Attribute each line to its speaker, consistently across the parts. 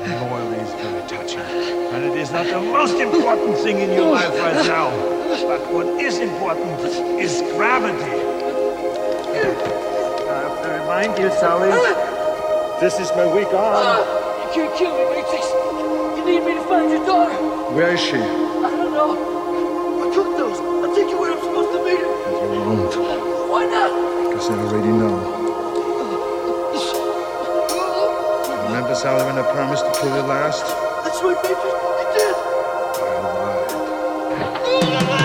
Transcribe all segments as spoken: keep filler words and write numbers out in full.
Speaker 1: Loyalty is very touching, and it is not the most important thing in your life right now. But what is important is gravity. I have to remind you, Sully, this is my weak arm.
Speaker 2: You can't kill me, Matrix. You need me to find your daughter.
Speaker 3: Where is she?
Speaker 2: I don't know. I took those. I'll take you where I'm supposed to meet her.
Speaker 3: You won't.
Speaker 2: Why not?
Speaker 3: Because I already know. Remember, Sally, when I promised to kill you last?
Speaker 2: That's right, Matrix. You did.
Speaker 3: I lied.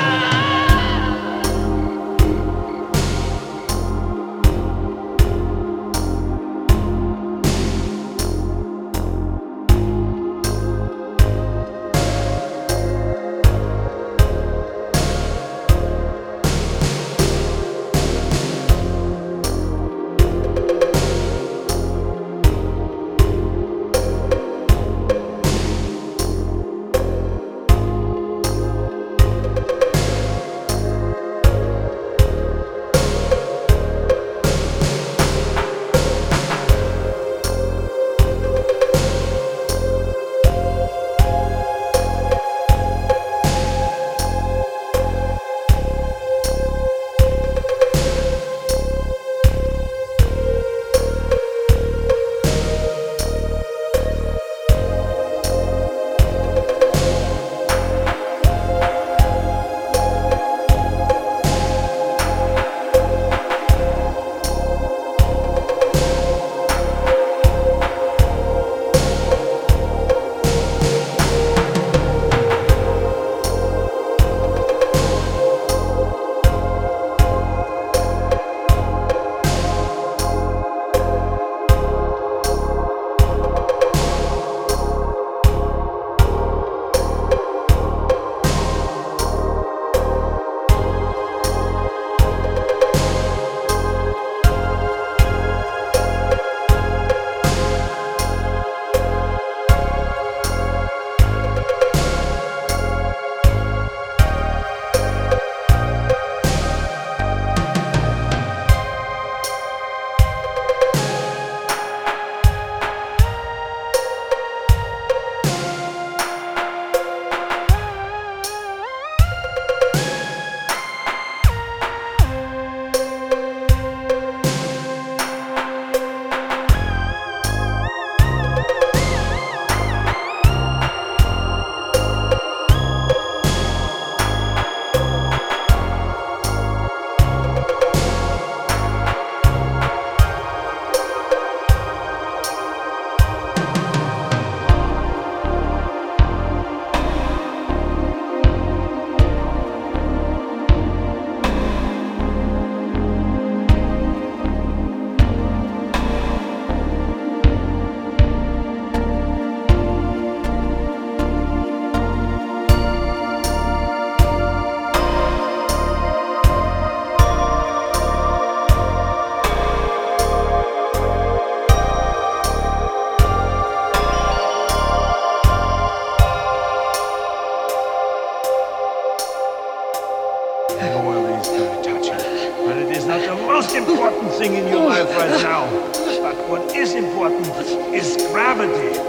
Speaker 1: Loyalty is very touching, but it is not the most important thing in your life right now. But what is important is gravity.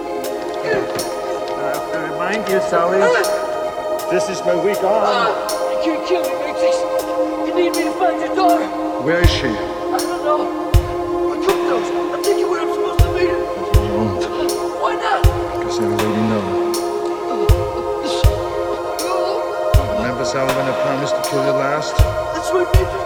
Speaker 1: I have to remind you, Sully, this is my weak arm.
Speaker 2: You can't kill me, Matrix. You need me to find your daughter.
Speaker 3: Where is she?
Speaker 2: I don't know. I took those. I'll take you where I'm supposed to meet her.
Speaker 3: You won't.
Speaker 2: Why not?
Speaker 3: Because I already know. Remember, Sally, when I promised to kill you last?
Speaker 2: That's right, Matrix.